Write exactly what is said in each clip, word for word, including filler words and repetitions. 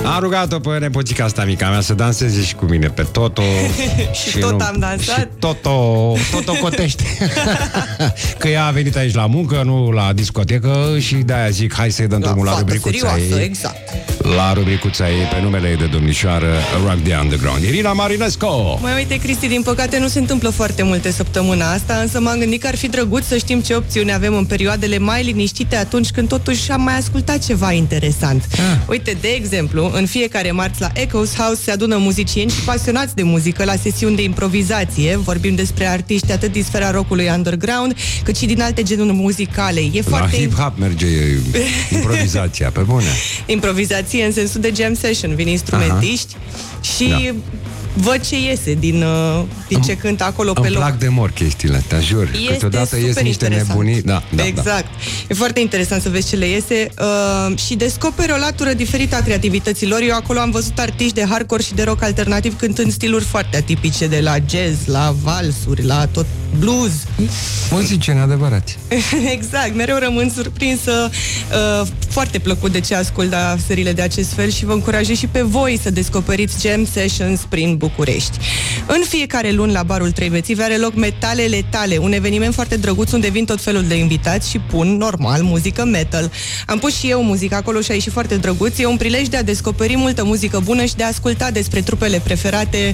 Am rugat-o pe nepoțica asta mica mea să danseze și cu mine pe Toto. Și, și tot nu, am dansat. Și Toto, Toto cotește. Că ea a venit aici la muncă, nu la discotecă, și de-aia zic, hai să-i dăm drumul la, la rubricuța ei. Exact. La rubricuța ei, pe numele ei de domnișoară, Rock the Underground. Irina Marinescu! Mai uite, Cristi, din păcate nu se întâmplă foarte multe săptămâna asta, însă m-am gândit că ar fi drăguț să știm ce opțiuni avem în perioadele mai liniștite, atunci când totuși am mai ascultat ceva interesant. Ah. Uite, de exemplu, în fiecare marți la Echoes House se adună muzicieni și pasionați de muzică la sesiuni de improvizație. Vorbim despre artiști atât din sfera rockului underground, cât și din alte genuri muzicale. E la foarte... hip-hop merge improvizația, pe bune. Improvizație în sensul de jam session. Vin instrumentiști. Aha. Și... Da. Văd ce iese din, uh, din ce cântă acolo pe loc. Îmi plac de mor chestiile, te jur. Este câteodată ies niște interesant. nebunii. Da, da, exact. Da. E foarte interesant să vezi ce le iese uh, și descoperi o latură diferită a creativităților. Eu acolo am văzut artiști de hardcore și de rock alternativ cântând stiluri foarte atipice, de la jazz, la valsuri, la tot blues. Muzicieni adevărați. Exact, mereu rămân surprinsă, uh, foarte plăcut de ce ascult la serile de acest fel și vă încurajez și pe voi să descoperiți jam sessions prin București. În fiecare luni la barul Trei Bețivi are loc Metalele Tale, un eveniment foarte drăguț unde vin tot felul de invitați și pun, normal, muzică metal. Am pus și eu muzică acolo și a ieșit foarte drăguț. E un prilej de a descoperi multă muzică bună și de a asculta despre trupele preferate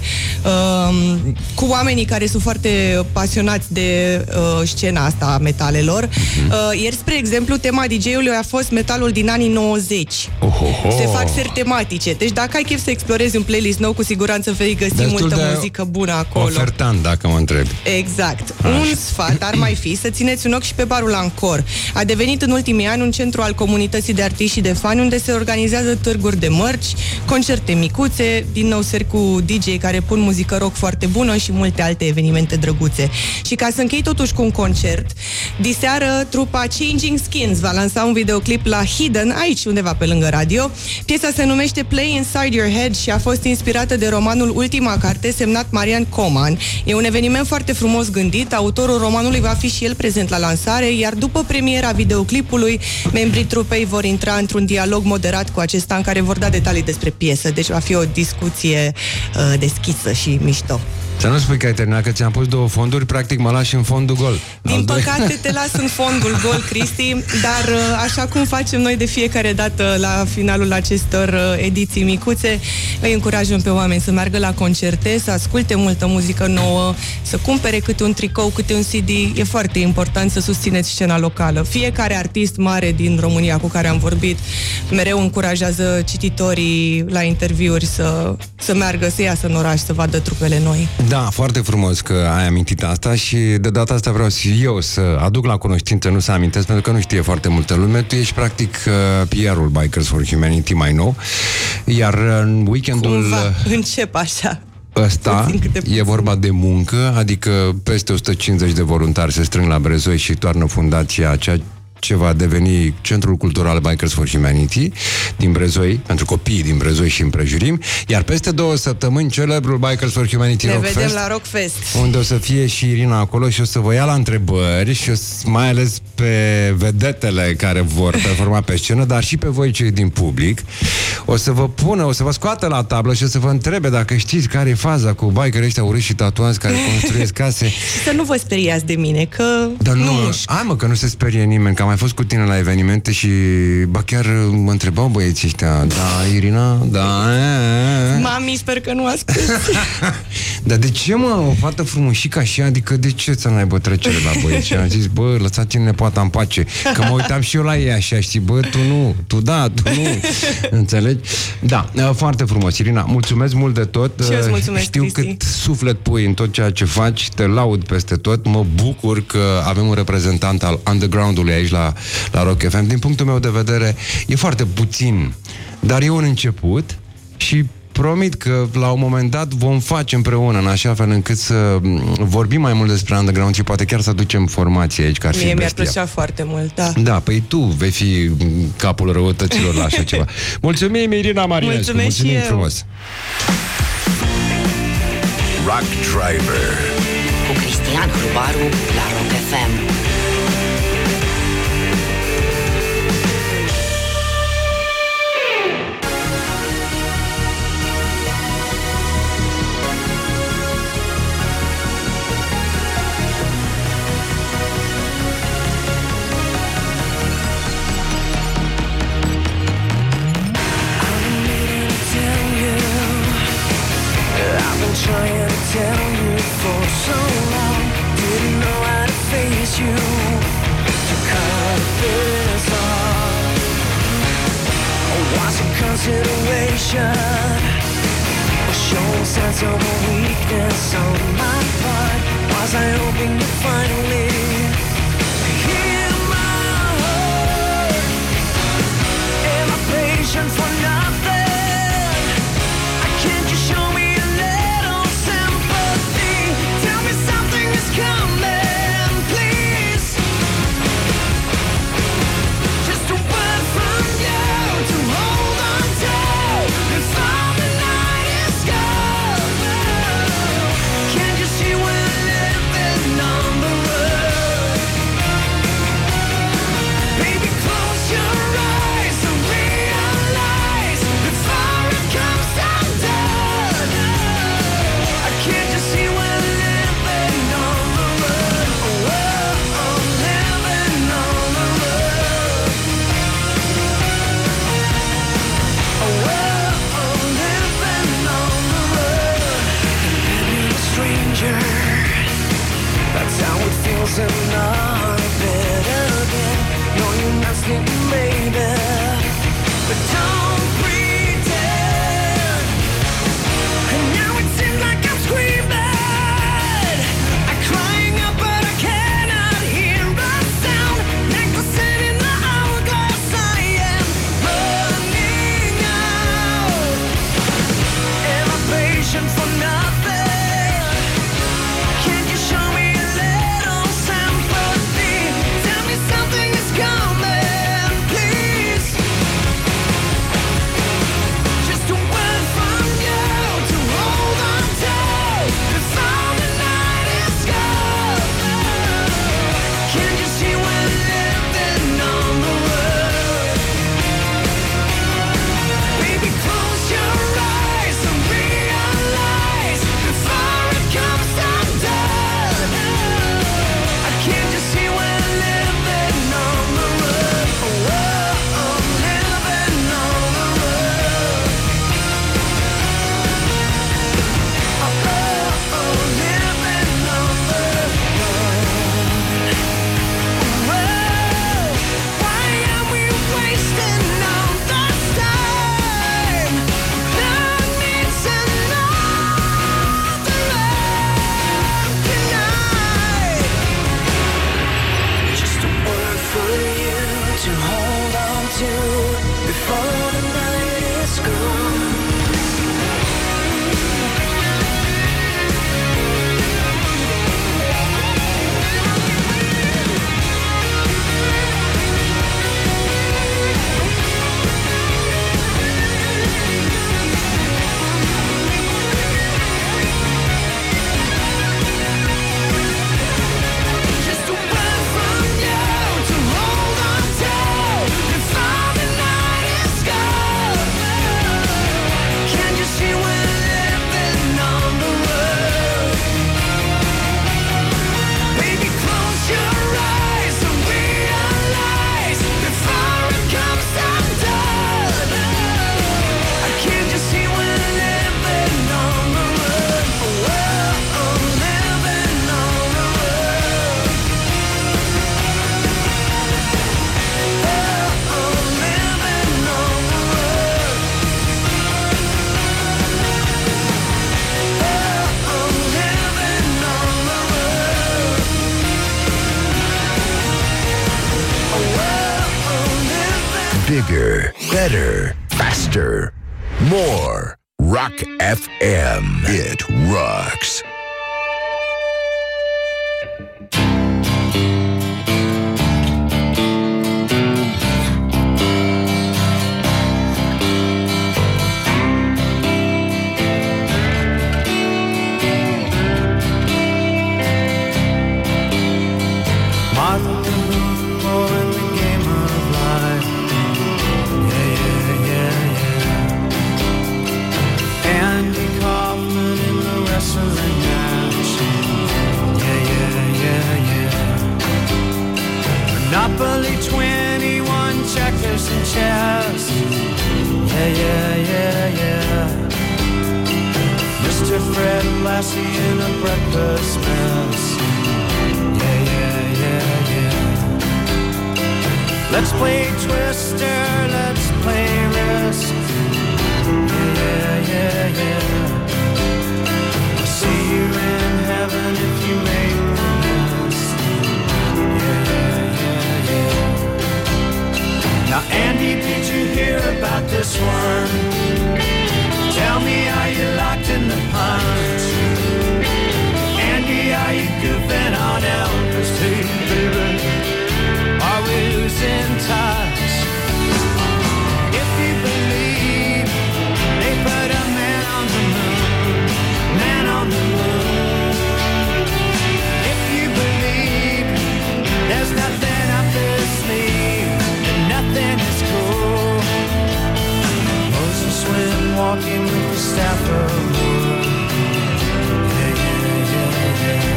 uh, cu oamenii care sunt foarte pasionați de uh, scena asta a metalelor. Uh, ieri, spre exemplu, tema D J-ului a fost metalul din anii nouăzeci. Ohoho. Se fac seri tematice. Deci dacă ai chef să explorezi un playlist nou, cu siguranță vei găsi destul multă de muzică bună acolo. Ofertant, dacă mă întreb. Exact. Așa. Un sfat ar mai fi să țineți un ochi și pe barul Ancor. A devenit în ultimii ani un centru al comunității de artiști și de fani, unde se organizează târguri de mărci, concerte micuțe, din nou seri cu D J care pun muzică rock foarte bună și multe alte evenimente drăguțe. Și ca să închei totuși cu un concert, diseară trupa Changing Skins va lansa un videoclip la Hidden, aici undeva pe lângă radio. Piesa se numește Play Inside Your Head și a fost inspirată de romanul Ultima Carte, semnat Marian Coman. E un eveniment foarte frumos gândit, autorul romanului va fi și el prezent la lansare, iar după premiera videoclipului, membrii trupei vor intra într-un dialog moderat cu acesta în care vor da detalii despre piesă, deci va fi o discuție uh, deschisă și mișto. Să nu spui că ai terminat, că ți-am pus două fonduri, practic mă lași în fondul gol. Din păcate te las în fondul gol, Cristi, dar așa cum facem noi de fiecare dată la finalul acestor ediții micuțe, îi încurajăm pe oameni să meargă la concerte, să asculte multă muzică nouă, să cumpere câte un tricou, câte un C D. E foarte important să susțineți scena locală. Fiecare artist mare din România cu care am vorbit mereu încurajează cititorii la interviuri să, să meargă, să iasă în oraș, să vadă trupele noi. Da, foarte frumos că ai amintit asta și de data asta vreau și eu să aduc la cunoștință, nu să amintesc, pentru că nu știe foarte multă lume. Tu ești practic P R-ul Bikers for Humanity mai nou, iar în weekendul... Cumva încep așa. Ăsta e vorba de muncă, adică peste o sută cincizeci de voluntari se strâng la Brezoi și toarnă fundația aceea ce va deveni Centrul Cultural Bikers for Humanity din Brezoi, pentru copiii din Brezoi și împrejurim, iar peste două săptămâni celebrul Bikers for Humanity ne Rock vedem Fest, la Rock Fest, unde o să fie și Irina acolo și o să vă ia la întrebări și o să, mai ales pe vedetele care vor performa pe scenă, dar și pe voi cei din public. O să vă pună, o să vă scoată la tablă și o să vă întrebe dacă știți care e faza cu bikerii ăștia urâți și tatuați care construiesc case. Să nu vă speriați de mine, că dar nu, nu hai mă, că nu se sperie nimeni, că am mai fost cu tine la evenimente și ba chiar mă întrebau băieții ăștia, da, Irina, da. Mami, sper că nu ascult. Dar de ce, mă, o fată frumușică așa, adică de ce să n-aibă trecere la băieți? Și am zis, bă, lăsați-ne nepoata în pace, că mă uitam și eu la ei așa, știi, bă, tu nu, tu da, tu nu. Înțelegi? Da, foarte frumos, Irina, mulțumesc mult de tot. Și eu îți mulțumesc, știu Cristi. cât suflet pui în tot ceea ce faci, te laud peste tot, mă bucur că avem un reprezentant al underground-ului aici la, la Rock F M. Din punctul meu de vedere, e foarte puțin, dar e un început și promit că la un moment dat vom face împreună în așa fel încât să vorbim mai mult despre underground și poate chiar să aducem formație aici, că ar fi Mie bestia. mi-ar plăcea foarte mult, da. Da, păi tu vei fi capul răutăților la așa ceva. Mulțumim, Irina Marinescu. Mulțumesc Mulțumim și eu. frumos. Rock Driver cu Cristian Hrubaru la Rock F M. consideration, or showing signs of a weakness on my part. Was I hoping to finally hear my heart? Am I patient for nothing? Can't you show me a little sympathy? Tell me something is coming, please. Just a word from you to hold on to before the night is gone. Can't you see we're living on the road? Baby, close your eyes and realize before it comes undone. Can't you see we're living on the road? Oh, oh, oh, living on the road. Oh, oh, oh, living on the road. Living a stranger, that's how it feels in our bed again. No, you're not sleeping, baby, but don't pretend. And now it seems like I'm screaming, I'm crying out but I cannot hear a sound. Necklace in the hourglass, I am running out. Am I patient for nothing? Can't you show me a little sympathy? Tell me something is coming, please. Just a word from you to hold on to before the night is gone. Can't you see we're living on the road? Baby, close your eyes and realize before it comes undone. Can't you see we're living on the road? Oh, oh, oh, living on the road. Oh, oh, oh, living on the road. Whoa, why are we wasting all this time? Love needs another love tonight. Just a word for you to hold on to before the night is gone. Just a word from you to hold on to before the night is gone. Can't you see we're living on the road? Baby, close your eyes and realize before it comes undone. Can't you see we're living on the road? Oh, oh, oh, living on the road. Oh, oh, living on the road. Oh, oh, living on the road. Oh, oh, living. Bigger, better, faster, more. Rock F M. It rocks. Martha Lumumbo in the game of life. Yeah, yeah, yeah, yeah. Andy Kaufman in the wrestling match. Yeah, yeah, yeah, yeah. Monopoly twenty-one, checkers and chess. Yeah, yeah, yeah, yeah. Mister Fred Lassie in a breakfast mess. Yeah, yeah, yeah, yeah. Let's play Twister, let's play Risk. Andy, did you hear about this one? Tell me, are you locked in the punch? Andy, are you goofing on Elvis? Hey, baby, are we losing touch? If you believe they put a man on the moon, man on the moon. If you believe there's nothing up their sleeve and nothing is cool. Moses went walking with the staff of wood. Yeah, yeah, yeah, yeah.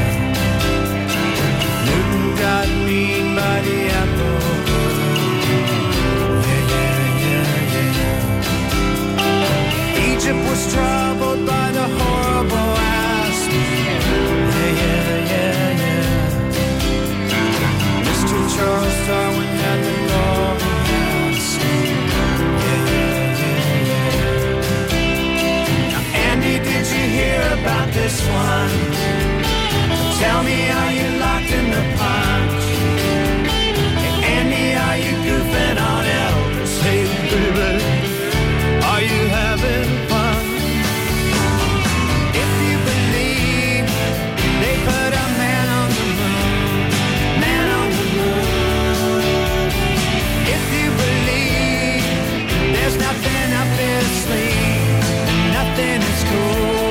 Newton got beat by the apple. Yeah, yeah, yeah, yeah. Egypt was troubled by the horrible asp. Yeah, yeah, yeah, yeah. Mister Charles Darwin had the golden hands. Yeah, yeah, yeah, yeah. Now, Andy, did you hear about this one? Tell me, are you locked in the punch? Hey, Andy, are you goofing on Elvis? Hey, baby, are you having fun? If you believe they put a man on the moon, man on the moon. If you believe there's nothing up their sleeve and nothing is cool.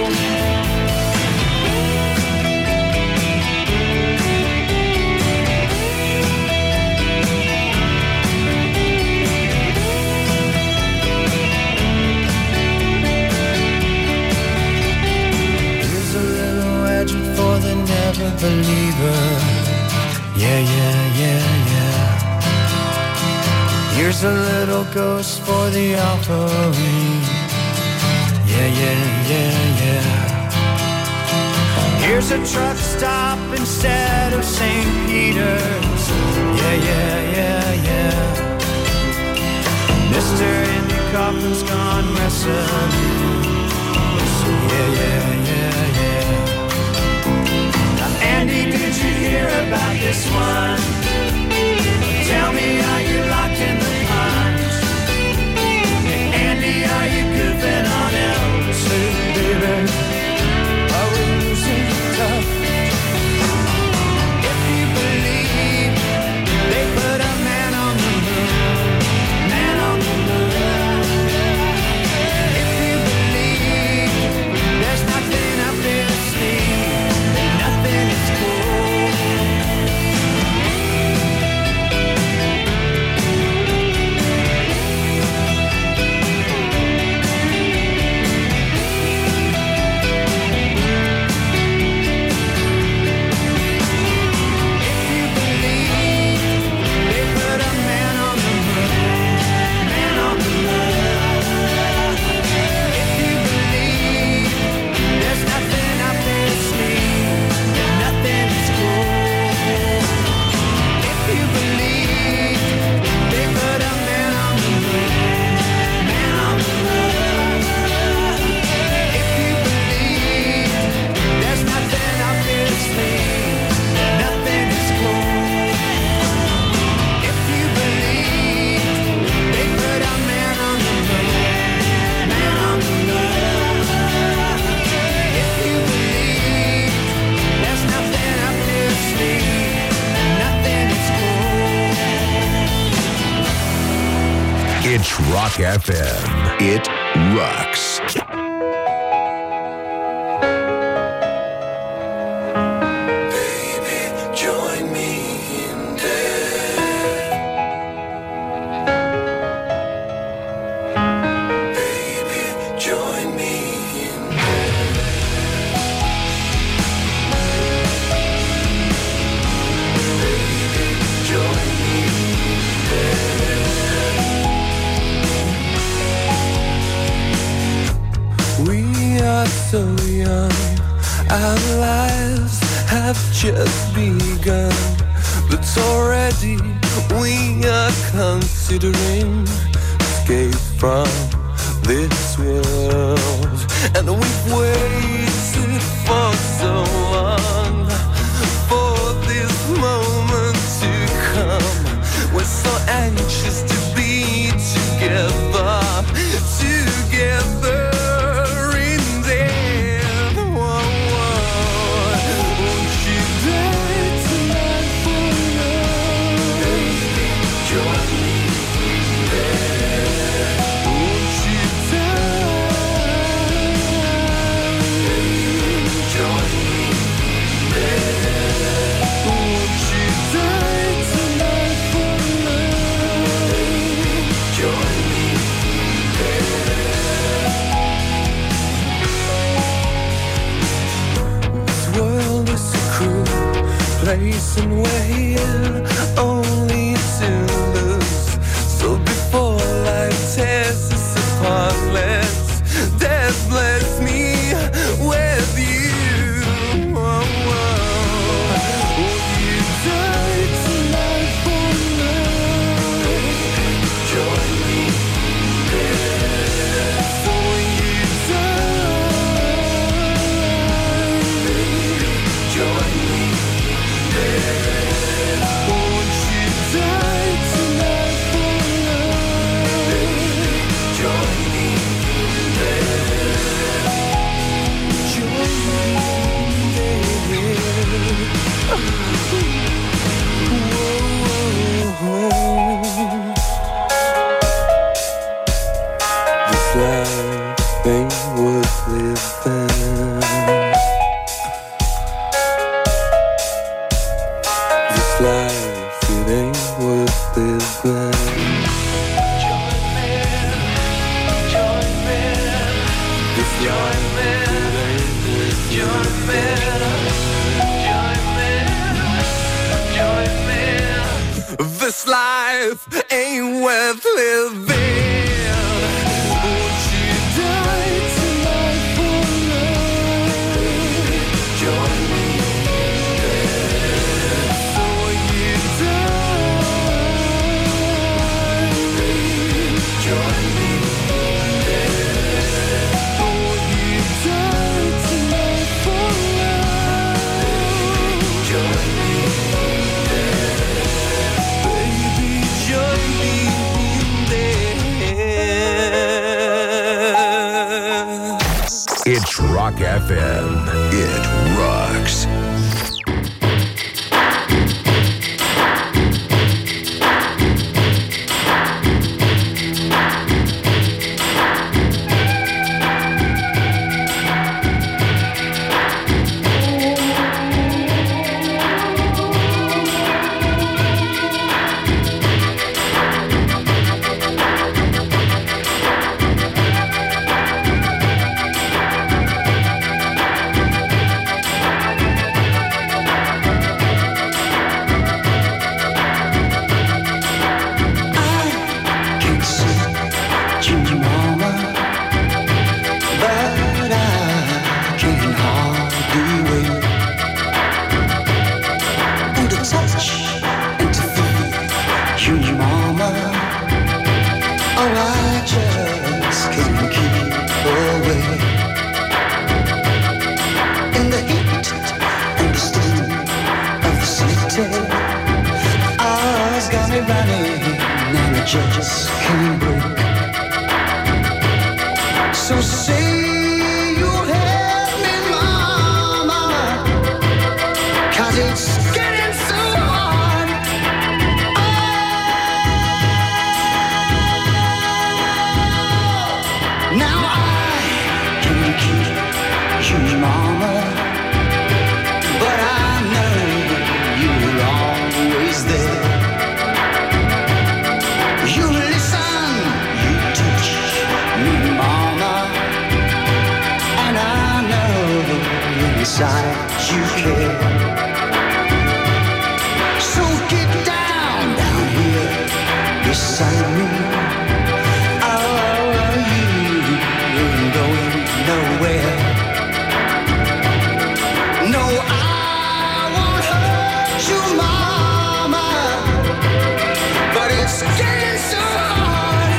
Here's a little legend for the never believer. Yeah, yeah, yeah, yeah. Here's a little ghost for the offering. Yeah, yeah, yeah, yeah. Here's a truck stop instead of Saint Peter's. Yeah, yeah, yeah, yeah. Mister Andy Kaufman's gone wrestling. Yeah, yeah, yeah, yeah. Now, Andy, did you hear about this one? Tell me, are you locked in the punch? Hey, Andy, are you goofing on Elvis? Hey, baby, are we losing touch? If you believe they put a man on the moon, man on the moon. If you believe there's nothing up their sleeve and nothing is cool. It's Rock F M. It rocks. Baby, join me in death. Baby, join me in death. Baby, join me in death. We are so young, our lives have just begun, but already we are considering escape from this world. And we've waited for so long for this moment to come, when so anxious to be together, together in death. Whoa, whoa. Won't you die tonight for love? Baby, join me there. Won't you die? Baby, join me there. Won't you die tonight for love? Baby, join me there. This world is a cruel place and we're here only to lose. So before life tears us apart, let's death bless me with you. Whoa, whoa. Will you die tonight for love? Join me there. So when you die, join me there. Won't you die tonight for love? Join me there. Join me there. Whoa. This life ain't worth living. This life, it ain't worth living. Join me, join me. This join me, join me, join me, join me. This life ain't worth living. Won't you die tonight for love? Join me there. So when you die, join me there. Won't you die tonight for love? Join me there. Baby, join me there. It's Rock F M. It rocks. Just can't break. So say you'll help me, mama, 'cause it's getting so hard. Oh, now I can keep you, mama, but I know you're always there. You listen, you teach me, mama, and I know inside you care. So get down, down here beside me. Oh, you ain't going nowhere. No, I won't hurt you, mama, but it's getting so hard.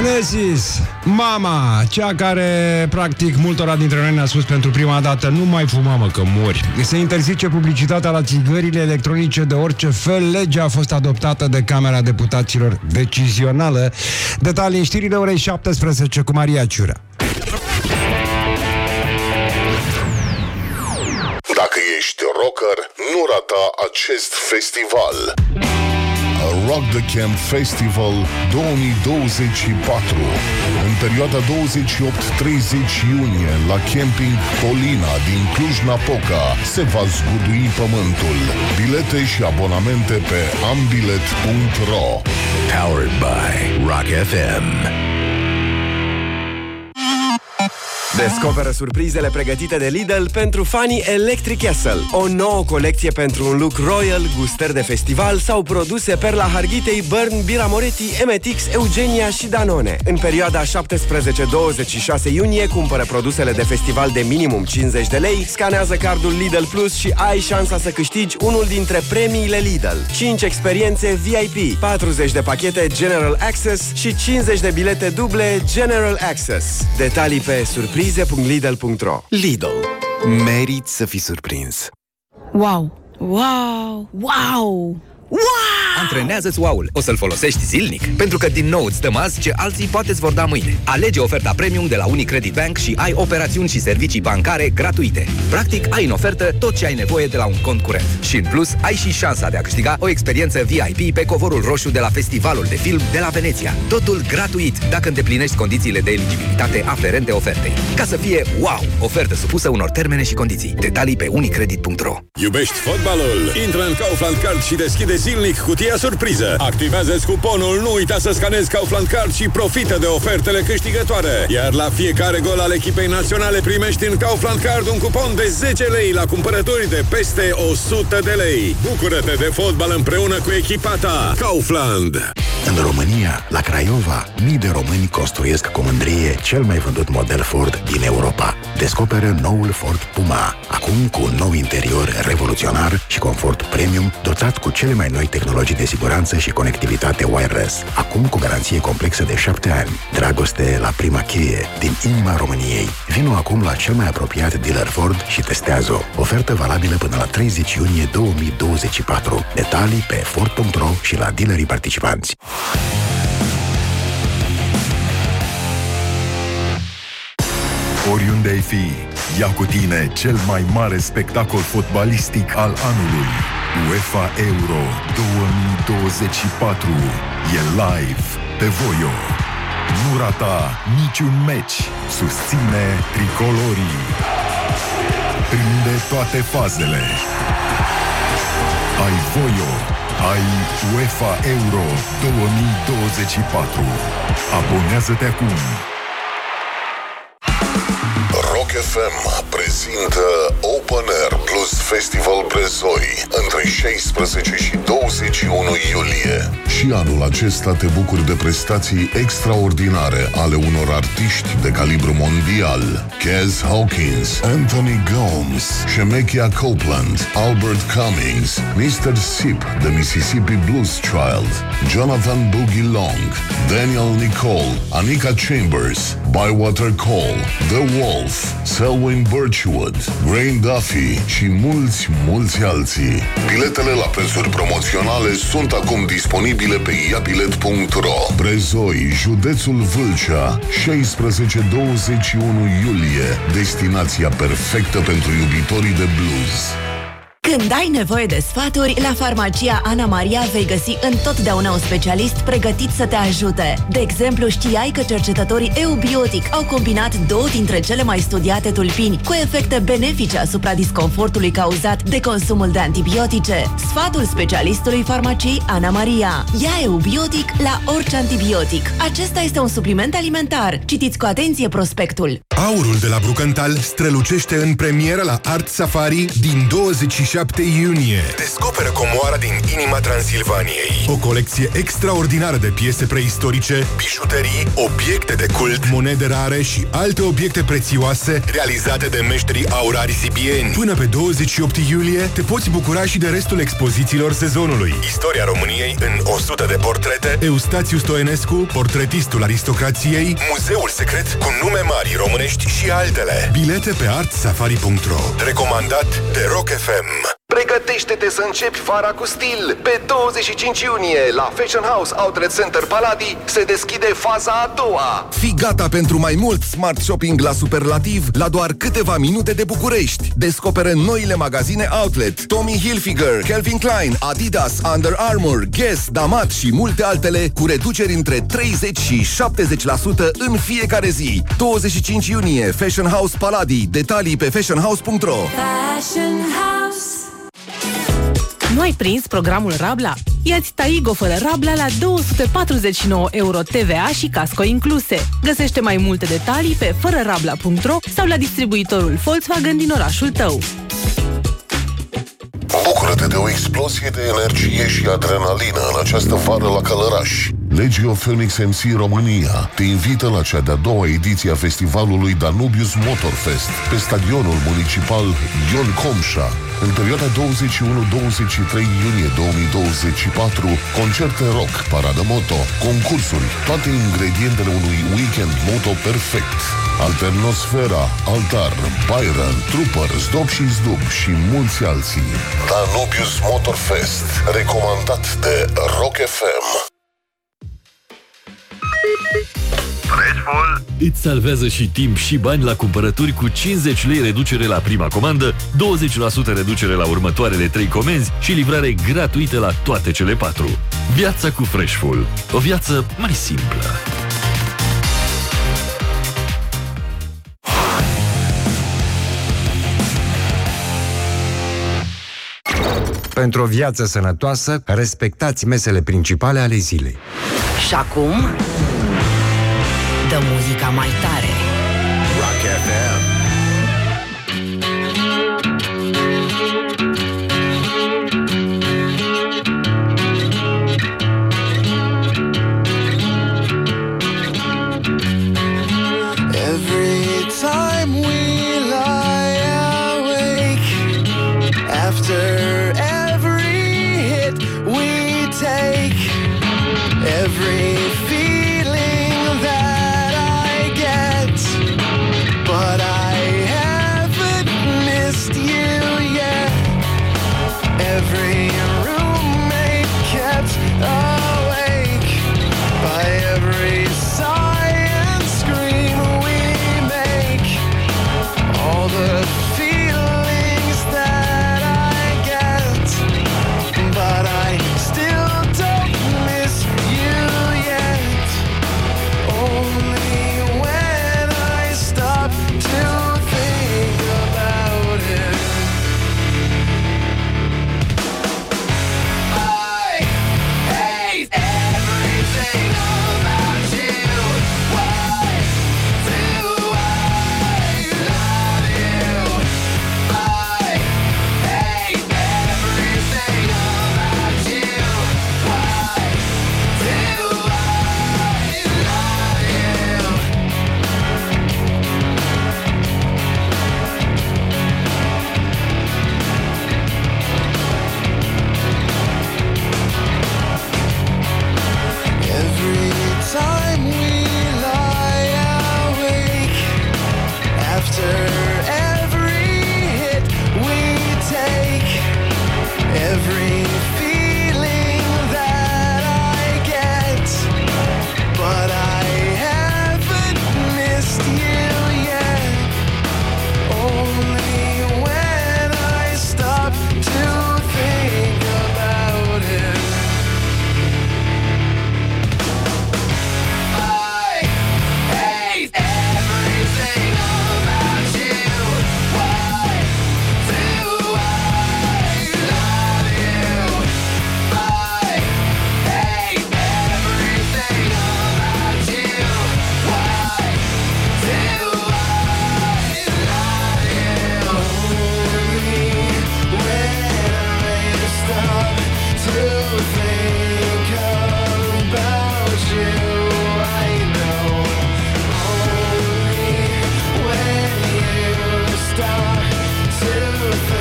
Genesis, mama, cea care practic multora dintre noi ne-a spus pentru prima dată: nu mai fuma, mă, că mori. Se interzice publicitatea la țigările electronice de orice fel. Legea a fost adoptată de Camera Deputaților Decizională. Detalii în știrile orei șaptesprezece cu Maria Ciura. Dacă ești rocker, nu rata acest festival. Rock the Camp Festival două mii douăzeci și patru. În perioada douăzeci și opt treizeci iunie, la Camping Polina din Cluj-Napoca, se va zgudui pământul. Bilete și abonamente pe ambilet punct ro. Powered by Rock F M. Descoperă surprizele pregătite de Lidl pentru fanii Electric Castle. O nouă colecție pentru un look royal, gustări de festival sau produse Perla Harghitei, Burn, Bira Moretti, M T X, Eugenia și Danone. În perioada șaptesprezece douăzeci și șase iunie, cumpără produsele de festival de minimum cincizeci de lei, scanează cardul Lidl Plus și ai șansa să câștigi unul dintre premiile Lidl. cinci experiențe V I P, patruzeci de pachete General Access și cincizeci de bilete duble General Access. Detalii pe surprize punct lidl punct ro. Lidl. Meriți să fii surprins. Wow! Wow! Wow! Wow! Antrenează-ți wow-ul. O să-l folosești zilnic. Pentru că din nou îți dăm azi ce alții poate îți vor da mâine. Alege oferta premium de la Unicredit Bank și ai operațiuni și servicii bancare gratuite. Practic, ai în ofertă tot ce ai nevoie de la un cont curent. Și în plus, ai și șansa de a câștiga o experiență V I P pe covorul roșu de la Festivalul de Film de la Veneția. Totul gratuit dacă îndeplinești condițiile de eligibilitate aferente ofertei. Ca să fie wow! Ofertă supusă unor termene și condiții. Detalii pe unicredit punct ro. Iubești fotbalul? Intră în Kaufland Card și deschide zilnic cutia surpriză. Activează-ți cuponul, nu uita să scanezi Kaufland Card și profită de ofertele câștigătoare. Iar la fiecare gol al echipei naționale primești în Kaufland Card un cupon de zece lei la cumpărături de peste o sută de lei. Bucură-te de fotbal împreună cu echipa ta. Kaufland. În România, la Craiova, mii de români construiesc cu mândrie cel mai vândut model Ford din Europa. Descoperă noul Ford Puma, acum cu un nou interior revoluționar și confort premium, dotat cu cele mai noi tehnologii de siguranță și conectivitate wireless. Acum cu garanție complexă de șapte ani. Dragoste la prima cheie, din inima României. Vino acum la cel mai apropiat dealer Ford și testează-o. Ofertă valabilă până la treizeci iunie două mii douăzeci și patru. Detalii pe ford punct ro și la dealerii participanți. Oriunde ai fi, ia cu tine cel mai mare spectacol fotbalistic al anului. UEFA Euro două mii douăzeci și patru e live pe Voio. Nu rata niciun meci. Susține tricolorii. Prinde toate fazele. Ai Voio. Ai UEFA Euro două mii douăzeci și patru. Abonează-te acum! Rock F M prezintă Open Air Plus Festival Brezoi între șaisprezece și douăzeci și unu iulie. Și anul acesta te bucuri de prestații extraordinare ale unor artiști de calibru mondial: Kaz Hawkins, Anthony Gomes, Shemekia Copeland, Albert Cummings, mister Sip, The Mississippi Blues Child, Jonathan Boogie Long, Daniel Nicole, Anika Chambers, Bywater Cole, The Wolf, Selwyn Birchwood, Grain Duffy și mulți, mulți alții. Biletele la prețuri promoționale sunt acum disponibile pe iabilet punct ro. Brezoi, județul Vâlcea, șaisprezece douăzeci și unu iulie. Destinația perfectă pentru iubitorii de blues. Când ai nevoie de sfaturi, la Farmacia Ana Maria vei găsi întotdeauna un specialist pregătit să te ajute. De exemplu, știai că cercetătorii Eubiotic au combinat două dintre cele mai studiate tulpini cu efecte benefice asupra disconfortului cauzat de consumul de antibiotice. Sfatul specialistului Farmaciei Ana Maria: ia Eubiotic la orice antibiotic. Acesta este un supliment alimentar. Citiți cu atenție prospectul. Aurul de la Brucantal strălucește în premieră la Art Safari din douăzeci și șapte iunie. Descoperă comoara din inima Transilvaniei. O colecție extraordinară de piese preistorice, bijuterii, obiecte de cult, monede rare și alte obiecte prețioase realizate de meșterii aurari sibieni. Până pe douăzeci și opt iulie te poți bucura și de restul expozițiilor sezonului. Istoria României în o sută de portrete, Eustațiu Stoenescu, portretistul aristocrației, Muzeul secret cu nume mari românești și altele. Bilete pe art safari punct ro. Recomandat de Rock F M. Pregătește-te să începi vara cu stil! Pe douăzeci și cinci iunie, la Fashion House Outlet Center Palladi, se deschide faza a doua. Fii gata pentru mai mult smart shopping la Superlativ, la doar câteva minute de București. Descoperă noile magazine Outlet, Tommy Hilfiger, Calvin Klein, Adidas, Under Armour, Guess, Damat și multe altele, cu reduceri între treizeci și șaptezeci la sută în fiecare zi. douăzeci și cinci iunie, Fashion House Palladi. Detalii pe fashion house punct ro. Fashion House. Nu ai prins programul Rabla? Ia-ți Taigo fără Rabla la două sute patruzeci și nouă euro T V A și casco incluse. Găsește mai multe detalii pe fără rabla punct ro sau la distribuitorul Volkswagen din orașul tău. Bucură-te de o explozie de energie și adrenalină în această vară la Călăraș. Legio Phoenix M C România te invită la cea de-a doua ediție a festivalului Danubius Motorfest pe stadionul municipal Ion Comșa. În perioada douăzeci și unu - douăzeci și trei iunie două mii douăzeci și patru, concerte rock, paradă moto, concursuri, toate ingredientele unui weekend moto perfect. Alternosfera, Altar, Byron, Trooper, Zdop și Zdub și mulți alții. Danubius Motorfest, recomandat de Rock F M. Freshful îți salvează și timp și bani la cumpărături cu cincizeci lei reducere la prima comandă, douăzeci la sută reducere la următoarele trei comenzi și livrare gratuită la toate cele patru. Viața cu Freshful. O viață mai simplă. Pentru o viață sănătoasă, respectați mesele principale ale zilei. Și acum, dă muzica mai tare. Rock F M.